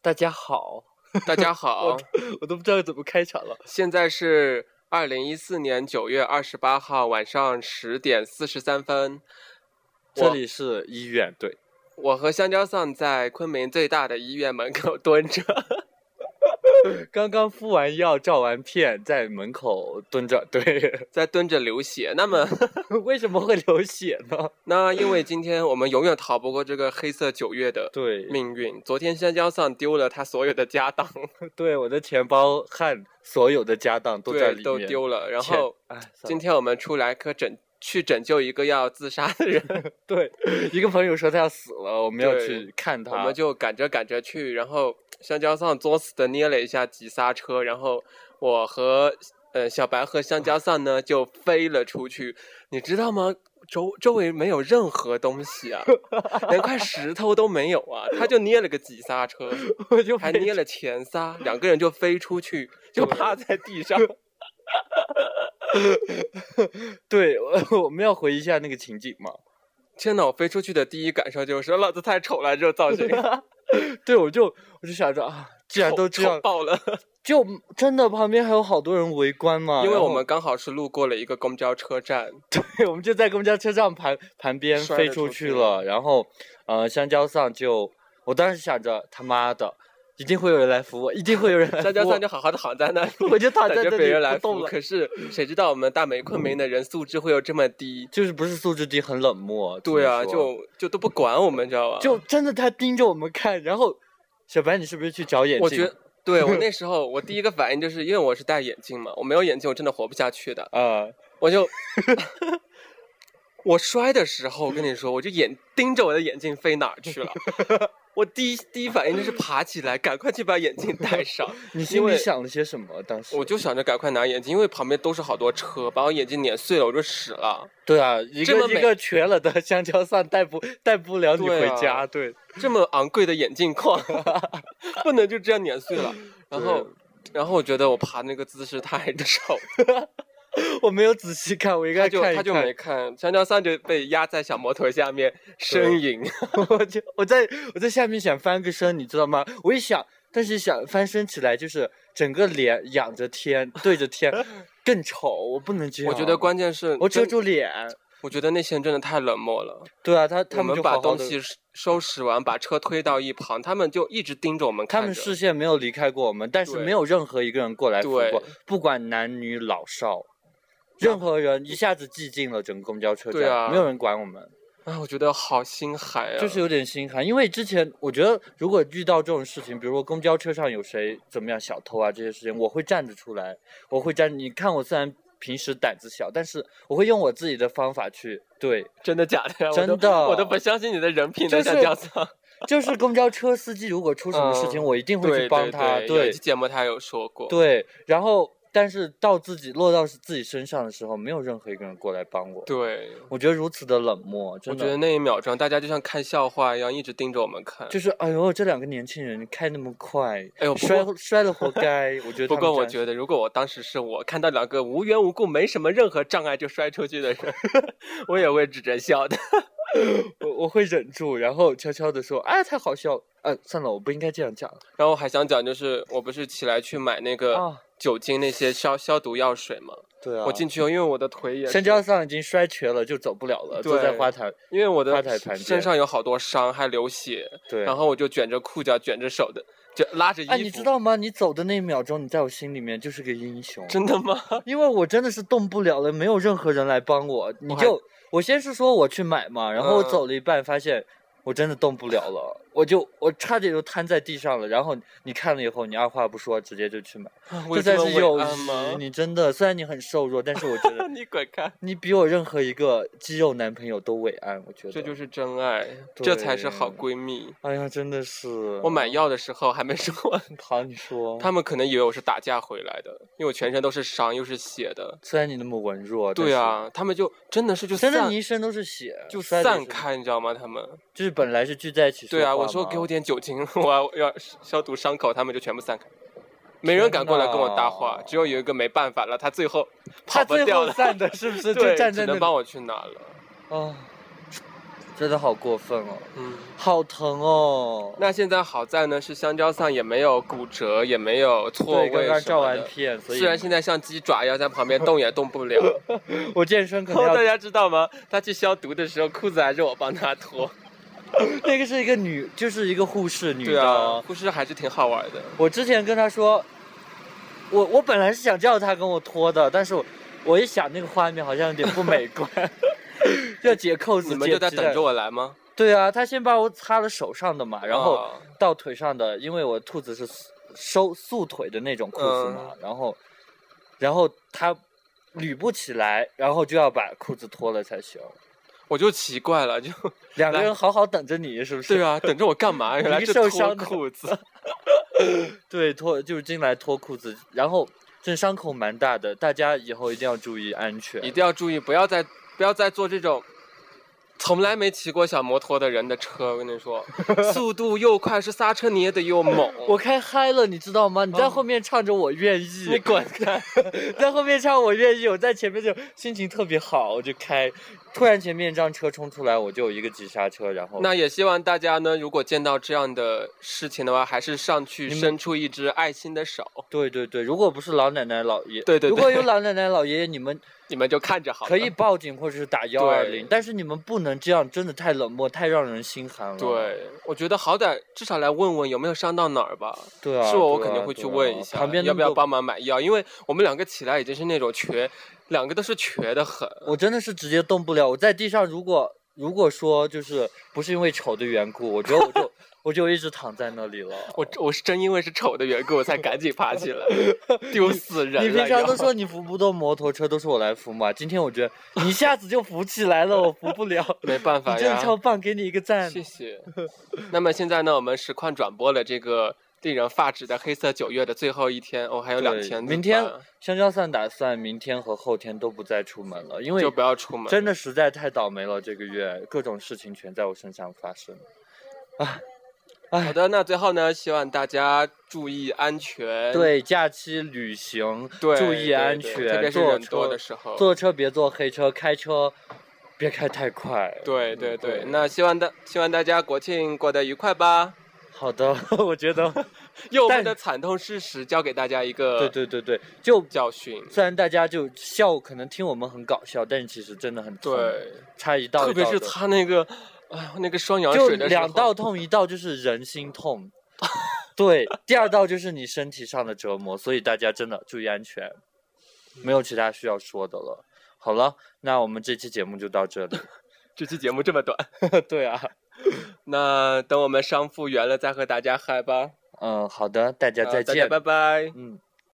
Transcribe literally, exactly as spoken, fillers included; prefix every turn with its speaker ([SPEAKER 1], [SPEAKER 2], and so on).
[SPEAKER 1] 大家好，
[SPEAKER 2] 大家好，
[SPEAKER 1] 我, 我都不知道怎么开场了。
[SPEAKER 2] 现在是二零一四年九月二十八号晚上十点四十三分，
[SPEAKER 1] 这里是医院，对，
[SPEAKER 2] 我和香蕉桑在昆明最大的医院门口蹲着。
[SPEAKER 1] 刚刚敷完药照完片，在门口蹲着，对，
[SPEAKER 2] 在蹲着流血。那么
[SPEAKER 1] 为什么会流血呢？
[SPEAKER 2] 那因为今天我们永远逃不过这个黑色九月的命运。昨天香蕉桑丢了他所有的家当，
[SPEAKER 1] 对，我的钱包和所有的家当都在里面，
[SPEAKER 2] 都丢了。然后今天我们出来可拯去拯救一个要自杀的人。
[SPEAKER 1] 对，一个朋友说他要死了，我们要去看他，
[SPEAKER 2] 我们就赶着赶着去，然后香蕉桑作死的捏了一下急刹车，然后我和呃小白和香蕉桑呢就飞了出去。你知道吗？周周围没有任何东西啊，连块石头都没有啊，他就捏了个急刹车，
[SPEAKER 1] 我就
[SPEAKER 2] 还捏了前刹，两个人就飞出去，就趴在地上。
[SPEAKER 1] 对，我们要回忆一下那个情景嘛。
[SPEAKER 2] 天哪，我飞出去的第一感受就是老子太丑了，这个造型。
[SPEAKER 1] 对，我就我就想着啊，既然都这样
[SPEAKER 2] 爆了，
[SPEAKER 1] 就真的旁边还有好多人围观嘛。
[SPEAKER 2] 因为我们刚好是路过了一个公交车站，
[SPEAKER 1] 对，我们就在公交车站旁旁边飞出去了。然后，呃，香蕉上就，我当时想着他妈的，一定会有人来扶我，一定会有人来扶我。
[SPEAKER 2] 香蕉上就好好的躺在那里，
[SPEAKER 1] 我就躺在
[SPEAKER 2] 等着别人来扶。可是谁知道我们大美昆明的人素质会有这么低？
[SPEAKER 1] 就是不是素质低，很冷漠。
[SPEAKER 2] 对啊，就就都不管我们，知道吧？
[SPEAKER 1] 就真的他盯着我们看。然后，小白，你是不是去找眼镜？
[SPEAKER 2] 我觉得，对我那时候我第一个反应就是因为我是戴眼镜嘛，我没有眼镜我真的活不下去的
[SPEAKER 1] 啊、呃，
[SPEAKER 2] 我就。我摔的时候，我跟你说，我就眼盯着我的眼镜飞哪儿去了。我第一第一反应就是爬起来，赶快去把眼镜戴上。
[SPEAKER 1] 你心里想了些什么？当时
[SPEAKER 2] 我就想着赶快拿眼镜，因为旁边都是好多车，把我眼镜碾碎了，我就死了。
[SPEAKER 1] 对啊，一个一个瘸了的香蕉桑带不带不了你回家。对、啊，
[SPEAKER 2] 对，这么昂贵的眼镜框，不能就这样碾碎了。然后，然后我觉得我爬那个姿势太的丑。
[SPEAKER 1] 我没有仔细看，我应该看一看。
[SPEAKER 2] 他就他就没看，香蕉桑就被压在小摩托下面呻吟。
[SPEAKER 1] 我就我在我在下面想翻个身，你知道吗？我一想，但是想翻身起来，就是整个脸仰着天，对着天，更丑。我不能这样。
[SPEAKER 2] 我觉得关键是
[SPEAKER 1] 我遮住脸。
[SPEAKER 2] 我觉得那些人真的太冷漠了。
[SPEAKER 1] 对啊，他他们
[SPEAKER 2] 就好好把东西收拾完，把车推到一旁，他们就一直盯着我们看着。
[SPEAKER 1] 他们视线没有离开过我们，但是没有任何一个人过来扶过，不管男女老少。任何人一下子寂静了整个公交车站，
[SPEAKER 2] 对啊，
[SPEAKER 1] 没有人管我们。
[SPEAKER 2] 啊，我觉得好心寒啊，
[SPEAKER 1] 就是有点心寒。因为之前我觉得，如果遇到这种事情，比如说公交车上有谁怎么样小偷啊这些事情，我会站着出来，我会站。你看我虽然平时胆子小，但是我会用我自己的方法去对。
[SPEAKER 2] 真的假的呀？
[SPEAKER 1] 真的，
[SPEAKER 2] 我都，我都不相信你的人品的香蕉桑。
[SPEAKER 1] 就是公交车司机如果出什么事情，嗯、我一定会去帮他。
[SPEAKER 2] 对，对对对有一期节目他有说过。
[SPEAKER 1] 对，然后。但是到自己落到自己身上的时候，没有任何一个人过来帮我。
[SPEAKER 2] 对，
[SPEAKER 1] 我觉得如此的冷漠，真
[SPEAKER 2] 的。我觉得那一秒钟，大家就像看笑话一样，一直盯着我们看。
[SPEAKER 1] 就是哎呦，这两个年轻人开那么快，
[SPEAKER 2] 哎呦，
[SPEAKER 1] 摔摔了活该。我觉得。
[SPEAKER 2] 不过我觉得，如果我当时是我看到两个无缘无故、没什么任何障碍就摔出去的人，我也会指着笑的。
[SPEAKER 1] 我我会忍住，然后悄悄的说：“哎，太好笑了。”呃，算了，我不应该这样讲。
[SPEAKER 2] 然后还想讲，就是我不是起来去买那个。啊酒精那些消消毒药水嘛，
[SPEAKER 1] 对啊，
[SPEAKER 2] 我进去后，因为我的腿也
[SPEAKER 1] 香蕉桑已经摔瘸了，就走不了了，坐在花台，
[SPEAKER 2] 因为我的
[SPEAKER 1] 花台旁边
[SPEAKER 2] 身上有好多伤，还流血，
[SPEAKER 1] 对，
[SPEAKER 2] 然后我就卷着裤脚，卷着手的，就拉着衣服。
[SPEAKER 1] 哎，你知道吗？你走的那一秒钟，你在我心里面就是个英雄。
[SPEAKER 2] 真的吗？
[SPEAKER 1] 因为我真的是动不了了，没有任何人来帮我。你就，我, 我先是说我去买嘛，然后我走了一半，发现我真的动不了了。嗯我就我差点就瘫在地上了，然后你看了以后，你二话不说，直接就去买，这才是友谊。你真的，虽然你很瘦弱，但是我觉得
[SPEAKER 2] 你滚开，
[SPEAKER 1] 你比我任何一个肌肉男朋友都伟岸。我觉得
[SPEAKER 2] 这就是真爱，这才是好闺蜜。
[SPEAKER 1] 哎呀，真的是。
[SPEAKER 2] 我买药的时候还没说完，
[SPEAKER 1] 好，你说。
[SPEAKER 2] 他们可能以为我是打架回来的，因为我全身都是伤，又是血的。
[SPEAKER 1] 虽然你那么文弱，
[SPEAKER 2] 对啊，他们就真的是就
[SPEAKER 1] 真的你一身都是血，
[SPEAKER 2] 就散开，你知道吗？他们
[SPEAKER 1] 就是本来是聚在一起说话。
[SPEAKER 2] 对啊，我说给我点酒精，我要要消毒伤口，他们就全部散开，没人敢过来跟我搭话，只有有一个没办法了，他最后跑不掉了，
[SPEAKER 1] 他最后散的是不是？
[SPEAKER 2] 对，
[SPEAKER 1] 就站在那
[SPEAKER 2] 只能帮我去拿了。
[SPEAKER 1] 哦， 真的好过分哦，
[SPEAKER 2] 嗯，
[SPEAKER 1] 好疼哦。
[SPEAKER 2] 那现在好在呢，是香蕉上也没有骨折，也没有错位什么的。
[SPEAKER 1] 对，刚刚照完片，所以
[SPEAKER 2] 虽然现在像鸡爪一样在旁边动也动不了。
[SPEAKER 1] 我健身可能要
[SPEAKER 2] 大家知道吗？他去消毒的时候，裤子还是我帮他脱。
[SPEAKER 1] 那个是一个女，就是一个护士女的。
[SPEAKER 2] 对啊，护士还是挺好玩的。
[SPEAKER 1] 我之前跟他说，我我本来是想叫他跟我脱的，但是我我一想那个画面好像有点不美观。要解扣子，
[SPEAKER 2] 你们就在等着我来吗？
[SPEAKER 1] 对啊，他先把我擦了手上的嘛，然后到腿上的，因为我兔子是收束腿的那种裤子嘛，嗯、然后然后他捋不起来，然后就要把裤子脱了才行。
[SPEAKER 2] 我就奇怪了，就
[SPEAKER 1] 两个人好好等着你，是不是？
[SPEAKER 2] 对啊，等着我干嘛？原来是脱裤子。
[SPEAKER 1] 对，脱就是进来脱裤子，然后这伤口蛮大的，大家以后一定要注意安全，
[SPEAKER 2] 一定要注意，不要再不要再坐这种从来没骑过小摩托的人的车。我跟你说，速度又快，是刹车你也得又猛。
[SPEAKER 1] 我开嗨了，你知道吗？你在后面唱着我愿意，
[SPEAKER 2] 哦、你滚开！
[SPEAKER 1] 在后面唱我愿意，我在前面就心情特别好，我就开。突然前面一辆车冲出来，我就有一个急刹车，然后。
[SPEAKER 2] 那也希望大家呢，如果见到这样的事情的话，还是上去伸出一只爱心的手。
[SPEAKER 1] 对对对，如果不是老奶奶老爷，
[SPEAKER 2] 对对对，
[SPEAKER 1] 如果有老奶奶老爷爷，你们
[SPEAKER 2] 你们就看着好了，
[SPEAKER 1] 可以报警或者是打幺二零，但是你们不能这样，真的太冷漠，太让人心寒了。
[SPEAKER 2] 对，我觉得好歹至少来问问有没有伤到哪儿吧。
[SPEAKER 1] 对啊，
[SPEAKER 2] 是我我肯定会去问一下，
[SPEAKER 1] 旁边
[SPEAKER 2] 要不要帮忙买药，因为我们两个起来已经是那种瘸。两个都是瘸的很，
[SPEAKER 1] 我真的是直接动不了。我在地上，如果如果说就是不是因为丑的缘故，我觉得我就我就一直躺在那里了。
[SPEAKER 2] 我我是真因为是丑的缘故，我才赶紧爬起来，丢死人了。
[SPEAKER 1] 你平常都说你扶不动摩托车，都是我来扶嘛。今天我觉得你一下子就扶起来了，我扶不了。
[SPEAKER 2] 没办法呀，
[SPEAKER 1] 你真的超棒，给你一个赞。
[SPEAKER 2] 谢谢。那么现在呢，我们实况转播了这个令人发指的黑色九月的最后一天，哦，还有两天。
[SPEAKER 1] 明天香蕉伞打算明天和后天都不再出门了，因为
[SPEAKER 2] 就不要出门，
[SPEAKER 1] 真的实在太倒霉了。这个月各种事情全在我身上发生。啊，
[SPEAKER 2] 好的，那最后呢，希望大家注意安全。
[SPEAKER 1] 对，假期旅行注意安全，
[SPEAKER 2] 特别是人多的时候，
[SPEAKER 1] 坐车别坐黑车，开车别开太快。
[SPEAKER 2] 对对对，对那希望大希望大家国庆过得愉快吧。
[SPEAKER 1] 好的，我觉得
[SPEAKER 2] 用我们的惨痛事实教给大家一个
[SPEAKER 1] 对对对对就
[SPEAKER 2] 教训。
[SPEAKER 1] 虽然大家就笑，可能听我们很搞笑，但是其实真的很痛，
[SPEAKER 2] 对，
[SPEAKER 1] 差一道一道的，
[SPEAKER 2] 特别是擦那个哎那个双氧水的时候，
[SPEAKER 1] 就两道痛，一道就是人心痛，对，第二道就是你身体上的折磨，所以大家真的注意安全，没有其他需要说的了。好了，那我们这期节目就到这里。
[SPEAKER 2] 这期节目这么短，
[SPEAKER 1] 对啊。
[SPEAKER 2] 那等我们伤复原了再和大家嗨吧。
[SPEAKER 1] 嗯，好的，大家再见，
[SPEAKER 2] 大家拜拜。
[SPEAKER 1] 嗯。